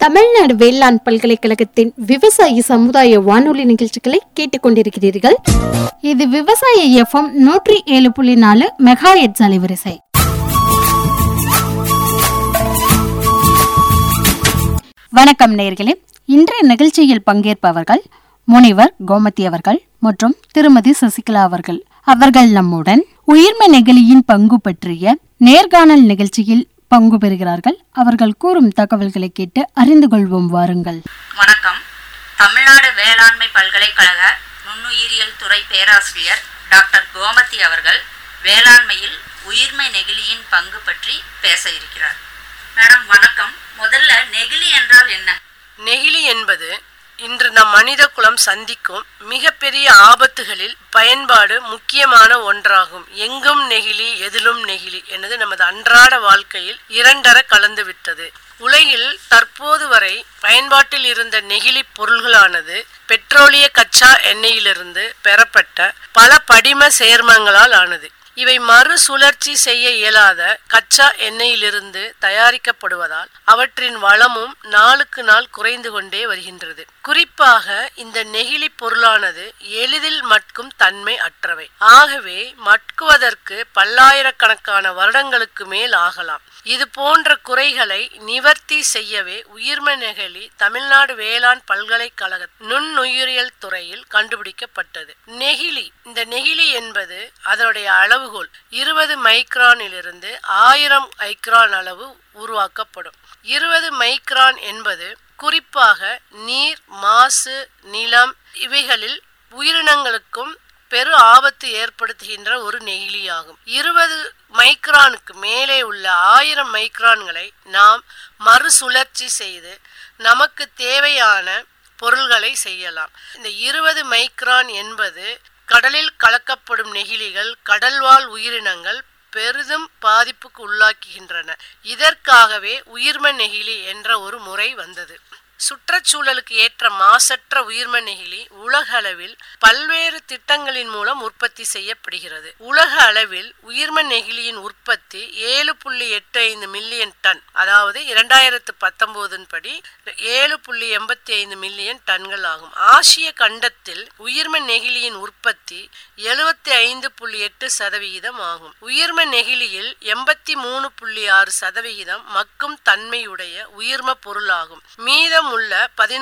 தமிழ்நாடு வேளாண் பல்கலைக்கழகத்தின் விவசாய சமுதாய வானொலி நிகழ்ச்சிகளை கேட்டுக்கொண்டிருக்கிறீர்கள். இது விவசாய FM 107.4 மெகாஹெர்ட்ஸ் அலைவரிசை. வணக்கம் நேயர்களே. இன்றைய நிகழ்ச்சியில் பங்கேற்பவர்கள் முனைவர் கோமதி அவர்கள் மற்றும் திருமதி சசிகலா அவர்கள். அவர்கள் நம்முடன் உயிர்மை நெகிழியின் பங்கு பற்றிய நேர்காணல் நிகழ்ச்சியில் பங்கு பெறுகிறார்கள். அவர்கள் கூறும் தகவல்களை கேட்டு அறிந்து கொள்வோம். வாருங்கள். வணக்கம். தமிழ்நாடு வேளாண்மை பல்கலைக்கழக நுண்ணுயிரியல் துறை பேராசிரியர் டாக்டர் கோமதி அவர்கள் வேளாண்மையில் உயிர்மை நெகிழியின் பங்கு பற்றி பேச இருக்கிறார். மேடம் வணக்கம். முதல்ல நெகிழி என்றால் என்ன? நெகிழி என்பது இன்று நம் மனித குலம் சந்திக்கும் மிகப்பெரிய ஆபத்துகளில் பயன்பாடு முக்கியமான ஒன்றாகும். எங்கும் நெகிழி எதிலும் நெகிழி என்பது நமது அன்றாட வாழ்க்கையில் இரண்டர கலந்து விட்டது. உலகில் தற்போது வரை பயன்பாட்டில் இருந்த நெகிழி பொருள்களானது பெட்ரோலிய கச்சா எண்ணெயிலிருந்து பெறப்பட்ட பல படிம சேர்மங்களால் ஆனது. இவை மறுசுழற்சி செய்ய இயலாத கச்சா எண்ணெயிலிருந்து தயாரிக்கப்படுவதால் அவற்றின் வளமும் நாளுக்கு நாள் குறைந்து கொண்டே வருகின்றது. குறிப்பாக இந்த நெகிழி பொருளானது எளிதில் மட்கும் தன்மை அற்றவை. ஆகவே மட்குவதற்கு பல்லாயிரக்கணக்கான வருடங்களுக்கு மேல் ஆகலாம். இது போன்ற குறைகளை நிவர்த்தி செய்யவே உயிர்மை நெகிழி தமிழ்நாடு வேளாண் பல்கலைக்கழக நுண்ணுயிரியல் துறையில் கண்டுபிடிக்கப்பட்டது. இந்த நெகிழி என்பது அதனுடைய அளவுகோல் 20 மைக்ரானிலிருந்து 1000 மைக்ரான் அளவு உருவாக்கப்படும். 20 மைக்ரான் என்பது குறிப்பாக நீர், மாசு, நிலம் இவைகளில் உயிரினங்களுக்கும் பெரு ஆபத்து ஏற்படுத்துகின்ற ஒரு நெகிழியாகும். 20 மைக்ரானுக்கு மேலே உள்ள 1000 மைக்ரான்களை நாம் மறுசுழற்சி செய்து நமக்கு தேவையான பொருள்களை செய்யலாம். இந்த 20 மைக்ரான் என்பது கடலில் கலக்கப்படும் நெகிழிகள் கடல்வாழ் உயிரினங்கள் பெரிதும் பாதிப்புக்கு உள்ளாக்குகின்றன. இதற்காகவே உயிர்மை நெகிழி என்ற ஒரு முறை வந்தது. சுற்றுச்சூழலுக்கு ஏற்ற மாசற்ற உயிர்மை நெகிழி உலக அளவில் பல்வேறு திட்டங்களின் மூலம் உற்பத்தி செய்யப்படுகிறது. உலக அளவில் உயிர்மை நெகிழியின் உற்பத்தி 7.85 மில்லியன் டன், அதாவது 2019 படி 7.85 மில்லியன் டன்கள் ஆகும். ஆசிய கண்டத்தில் உயிர்மை நெகிழியின் உற்பத்தி 75.8% ஆகும். உயிர்மை நெகிழியில் 83.6% மக்கும் தன்மையுடைய உயிர்ம பொருளாகும். மீதம் உள்ள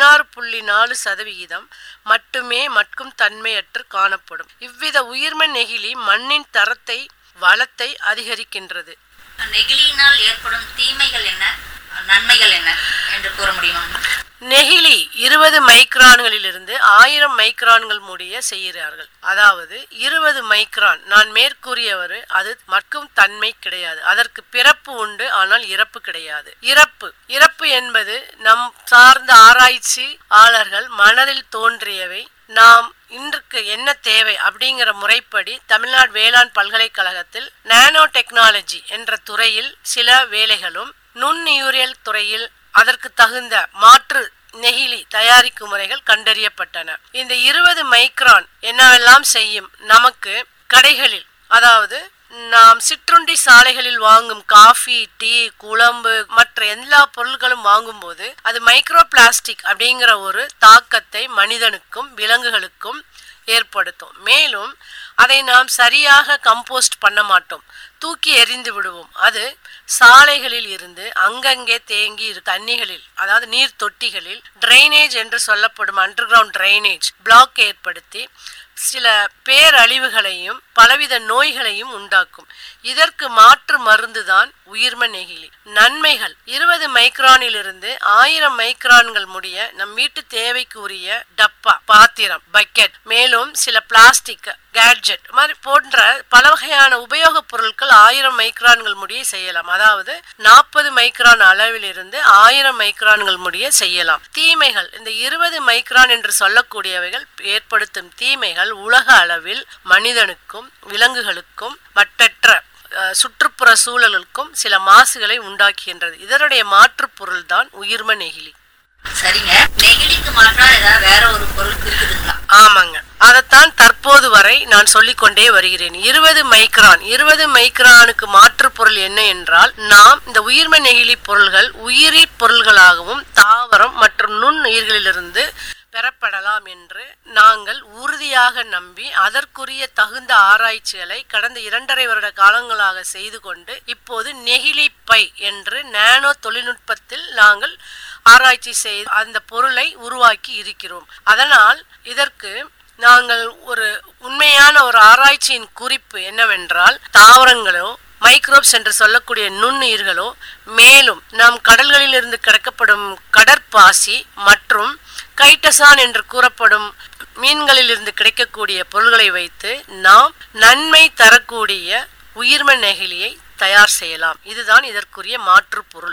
16.4% மட்டுமே மட்கும் தன்மையற்று காணப்படும். இவ்வித உயிர்மை நெகிழி மண்ணின் தரத்தை வளத்தை அதிகரிக்கின்றது. நெகிழியினால் ஏற்படும் தீமைகள் என்ன, நன்மைகள் என்ன என்று கூற முடியுமா? நெகிழி 20 மைக்ரான்களிலிருந்து 1000 மைக்ரான்கள் முடிய செய்கிறார்கள். அதாவது 20 மைக்ரான் நான் மேற்கூறியவர் அது மட்கும் தன்மை கிடையாது. அதற்கு பிறப்பு உண்டு, ஆனால் இறப்பு கிடையாது. இறப்பு என்பது நம் சார்ந்த ஆராய்ச்சியாளர்கள் மனதில் தோன்றியவை. நாம் இன்றைக்கு என்ன தேவை அப்படிங்கிற முறைப்படி தமிழ்நாடு வேளாண் பல்கலைக்கழகத்தில் நானோ டெக்னாலஜி என்ற துறையில் சில வேலைகளும் நுண்ணுயிரியல் துறையில் அதற்கு தகுந்த மாற்று நெகிழி தயாரிக்கும் முறைகள் கண்டறியப்பட்டன. இந்த 20 மைக்ரான் என்னவெல்லாம் செய்யும்? நமக்கு கடைகளில், அதாவது நாம் சிற்றுண்டி சாலைகளில் வாங்கும் காஃபி, டீ, குழம்பு மற்ற எல்லா பொருட்களும் வாங்கும் போது அது மைக்ரோ பிளாஸ்டிக் அப்படிங்கிற ஒரு தாக்கத்தை மனிதனுக்கும் விலங்குகளுக்கும் ஏற்படுத்தும். மேலும் அதை நாம் சரியாக கம்போஸ்ட் பண்ண மாட்டோம், தூக்கி எறிந்து விடுவோம். அது சாலைகளில் இருந்து அங்கங்கே தேங்கி தண்ணிகளில், அதாவது நீர் தொட்டிகளில் டிரைனேஜ் என்று சொல்லப்படும் அண்டர் கிரவுண்ட் டிரைனேஜ் பிளாக் ஏற்படுத்தி சில பேரழிவுகளையும் பலவித நோய்களையும் உண்டாக்கும். இதற்கு மாற்று மருந்துதான் உயிர்மை நெகிழி. நன்மைகள்: 20 மைக்ரானிலிருந்து 1000 மைக்ரான்கள் முடிய நம் வீட்டு தேவைக்கு உரிய டப்பா, பாத்திரம், பக்கெட், மேலும் சில பிளாஸ்டிக் கேட்ஜெட் மாதிரி போன்ற பல வகையான உபயோகப் பொருட்கள் 1000 மைக்ரான்கள் முடிய செய்யலாம். அதாவது 40 மைக்ரான் அளவிலிருந்து 1000 மைக்ரான்கள் முடிய செய்யலாம். தீமைகள்: இந்த 20 மைக்ரான் என்று சொல்லக்கூடியவைகள் ஏற்படுத்தும் தீமைகள் உலக அளவில் மனிதனுக்கும் விலங்குகளுக்கும் மற்றற்ற சுற்றுப்புற சூழலுக்கும் சில மாசுகளை உண்டாக்குகின்றது. இதனுடைய மாற்று பொருள் தான் உயிர்மை நெகிழி. சரிங்க. நெகிழிக்கு மாற்றா ஏதாவது வேற ஒரு பொருள் இருக்குதுங்களா? ஆமாங்க, அதைத்தான் தற்போது வரை நான் சொல்லிக்கொண்டே வருகிறேன். 20 மைக்ரானுக்கு மாற்று பொருள் என்ன என்றால், நாம் இந்த உயிர்மை நெகிழி பொருள்கள் உயிரி பொருள்களாகவும் தாவரம் மற்றும் நுண்ணுயிர்களிலிருந்து பெறப்படலாம் என்று நாங்கள் உறுதியாக நம்பி அதற்குரிய தகுந்த ஆராய்ச்சிகளை கடந்த 2.5 வருட காலங்களாக செய்து கொண்டு இப்போது நெகிழி பை என்று நானோ தொழில்நுட்பத்தில் நாங்கள் ஆராய்ச்சி செய்து அந்த பொருளை உருவாக்கி இருக்கிறோம். அதனால் இதற்கு நாங்கள் ஒரு உண்மையான ஒரு ஆராய்ச்சியின் குறிப்பு என்னவென்றால், தாவரங்களோ மைக்ரோப்ஸ் என்று சொல்லக்கூடிய நுண்ணுயிர்களோ மேலும் நாம் கடல்களில் இருந்து கிடைக்கப்படும் கடற்பாசி மற்றும் கைட்டசான் என்று கூறப்படும் மீன்களில் இருந்து கிடைக்கக்கூடிய பொருள்களை வைத்து நாம் நன்மை தரக்கூடிய உயிர்ம நெகிழியை தயார் செய்யலாம். இதுதான் இதற்குரிய மாற்று பொருள்.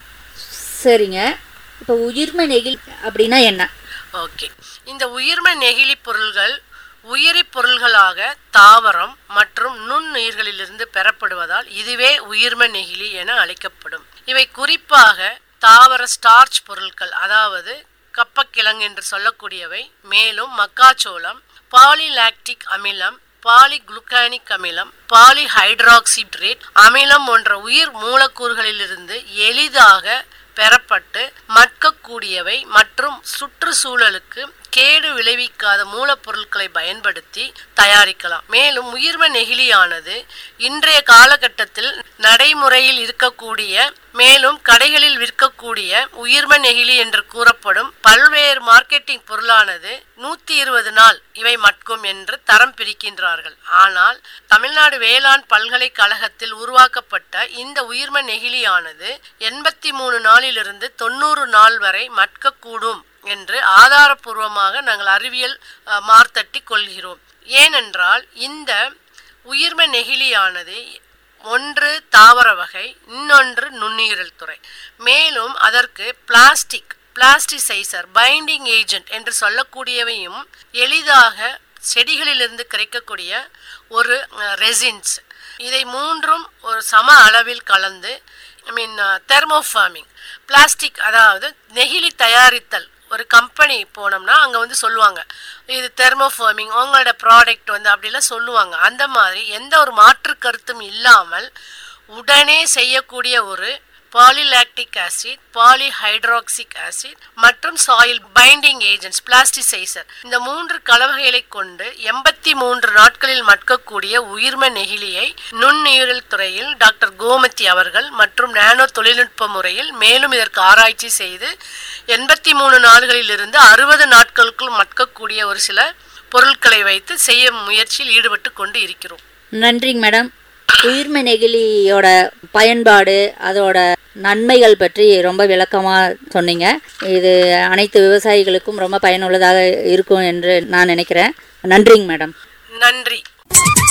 சரிங்க. இப்போ உயிர்ம நெகிழி அப்படின்னா என்ன? ஓகே, இந்த உயிர்ம நெகிழி பொருள்கள் உயிரி பொருள்களாக தாவரம் மற்றும் நுண்ணுயிர்களிலிருந்து பெறப்படுவதால் இதுவே உயிர்ம நெகிழி என அழைக்கப்படும். இவை குறிப்பாக தாவர ஸ்டார்ச் பொருட்கள், அதாவது கப்பக்கிழங்கு என்று சொல்லக்கூடியவை, மேலும் மக்காச்சோளம், பாலிலாக்டிக் அமிலம், பாலிகுளுக்கானிக் அமிலம், பாலிஹைட்ராக்சிட்ரேட் அமிலம் போன்ற உயிர் மூலக்கூறுகளிலிருந்து எளிதாக பெறப்பட்டு மட்கக்கூடியவை மற்றும் சுற்றுச்சூழலுக்கு கேடு விளைவிக்காத மூலப்பொருட்களை பயன்படுத்தி தயாரிக்கலாம். மேலும் உயிர்ம நெகிழியானது இன்றைய காலகட்டத்தில் நடைமுறையில் இருக்கக்கூடிய மேலும் கடைகளில் விற்கக்கூடிய உயிர்ம நெகிழி என்று கூறப்படும் பல்வேறு மார்க்கெட்டிங் பொருளானது 120 நாள் இவை மட்கும் என்று தரம் பிரிக்கின்றார்கள். ஆனால் தமிழ்நாடு வேளாண் பல்கலைக்கழகத்தில் உருவாக்கப்பட்ட இந்த உயிர்ம நெகிழியானது 83 நாளிலிருந்து 90 நாள் வரை மட்கக்கூடும் என்று ஆதாரபூர்வமாக நாங்கள் அறிவியல் மார்த்தட்டி கொள்கிறோம். ஏனென்றால் இந்த உயிர்ம நெகிழியானது ஒன்று தாவர வகை, இன்னொன்று நுண்ணுயிரல் துறை. மேலும் அதற்கு பிளாஸ்டிசைசர், பைண்டிங் ஏஜென்ட் என்று சொல்லக்கூடியவையும் எளிதாக செடிகளிலிருந்து கிடைக்கக்கூடிய ஒரு ரெசின்ஸ், இதை மூன்றும் ஒரு சம அளவில் கலந்து தெர்மோஃபார்மிங் பிளாஸ்டிக், அதாவது நெகிழி தயாரித்தல். ஒரு கம்பெனி போனோம்னா அங்கே சொல்லுவாங்க இது தெர்மோஃபார்மிங், உங்களோட ப்ராடக்ட் அப்படிலாம் சொல்லுவாங்க. அந்த மாதிரி எந்த ஒரு மாற்று கருத்தும் இல்லாமல் உடனே செய்யக்கூடிய ஒரு பாலிலாக்டிக் ஆசிட், பாலிஹைட்ராக்சிக் ஆசிட் மற்றும் சாயில் பைண்டிங் ஏஜென்ட்ஸ், பிளாஸ்டிசைசர், இந்த 3 கலவைகளை கொண்டு 83 நாட்களில் மட்கக்கூடிய உயிர்ம நெகிழியை நுண்ணுயிரல் துறையில் டாக்டர் கோமதி அவர்கள் மற்றும் நானோ தொழில்நுட்ப முறையில் மேலும் இதற்கு ஆராய்ச்சி செய்து 83 நாள்களில் இருந்து 60 நாட்களுக்குள் மட்கக்கூடிய ஒரு சில பொருட்களை வைத்து செய்ய முயற்சியில் ஈடுபட்டு கொண்டு இருக்கிறோம். நன்றிங்க மேடம். உயிர்ம நெகிழியோட பயன்பாடு, அதோட நன்மைகள் பற்றி ரொம்ப விளக்கமாக சொன்னீங்க. இது அனைத்து விவசாயிகளுக்கும் ரொம்ப பயனுள்ளதாக இருக்கும் என்று நான் நினைக்கிறேன். நன்றிங்க மேடம். நன்றி.